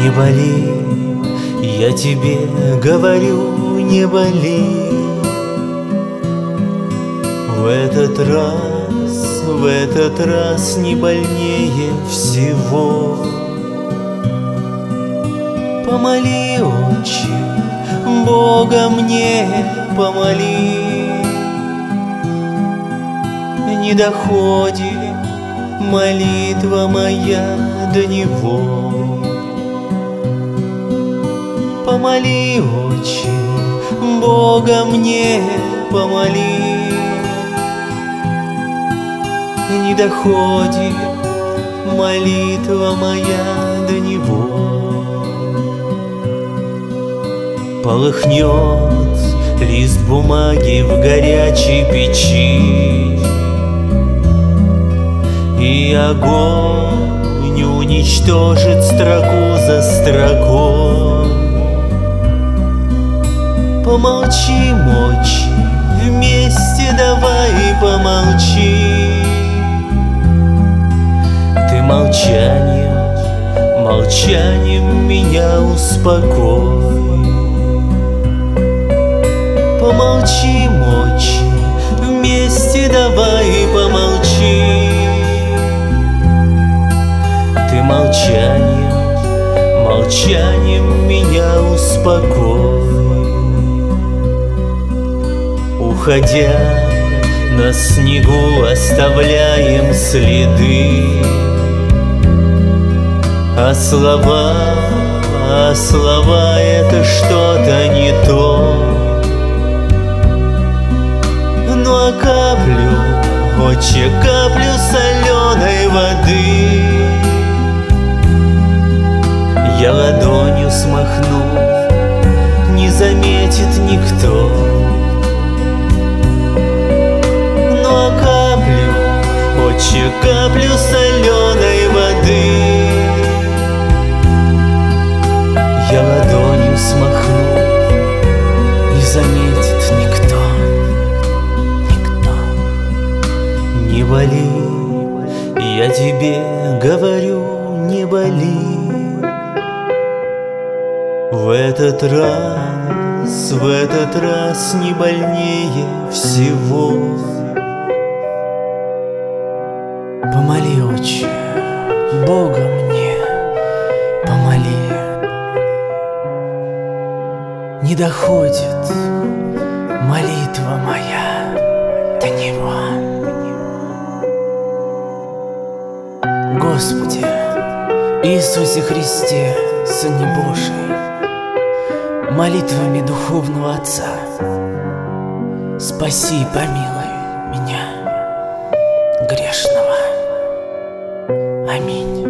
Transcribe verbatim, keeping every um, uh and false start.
Не болей, я тебе говорю, не болей. В этот раз, в этот раз не больнее всего. Помоли, Отче, Бога мне помоли. Не доходит молитва моя до Него. Помоли, Отче, Бога мне помоли. Не доходит молитва моя до Него. Полыхнет лист бумаги в горячей печи, и огонь уничтожит строку за строкой. Помолчи, Отче, вместе давай помолчи. Ты молчанием, молчанием меня успокой. Помолчи, Отче, вместе давай помолчи. Ты молчанием, молчанием меня успокой. Уходя, на снегу оставляем следы, а слова, а слова — это что-то не то. Ну а каплю, Отче, каплю соленой воды я ладонью смахну, не заметит никто. Ну а каплю, Отче, каплю соленой воды я ладонью смахну, не заметит никто. Не болей, я тебе говорю, не болей. В этот раз, в этот раз не больнее всего. Помоли, Отче, Бога мне помоли. Не доходит молитва моя до Него. Господи, Иисусе Христе, Сыне Божий, молитвами Духовного Отца спаси и помилуй меня, грешного. Аминь.